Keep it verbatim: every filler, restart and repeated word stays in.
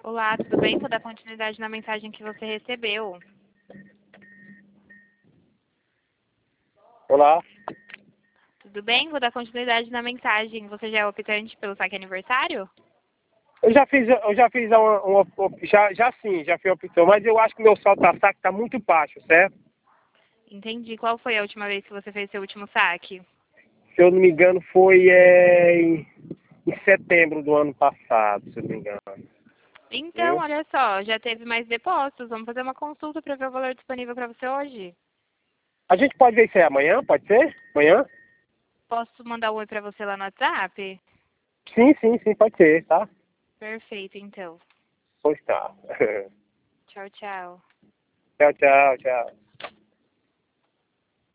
Olá, tudo bem? Vou dar continuidade na mensagem que você recebeu. Olá. Tudo bem? Vou dar continuidade na mensagem. Você já é optante pelo saque aniversário? Eu já fiz, eu já fiz uma, uma- já, já sim, já fiz a opção, mas eu acho que meu saldo da saque está muito baixo, certo? Entendi. Qual foi a última vez que você fez seu último saque? Se eu não me engano, foi é, em, em setembro do ano passado, se eu não me engano. Então, Viu? olha só, já teve mais depósitos. Vamos fazer uma consulta para ver o valor disponível para você hoje. A gente pode ver isso aí amanhã, pode ser? Amanhã? Posso mandar um oi para você lá no WhatsApp? Sim, sim, sim, pode ser, tá? Perfeito, então. Pois tá. Tchau, tchau. Tchau, tchau, tchau.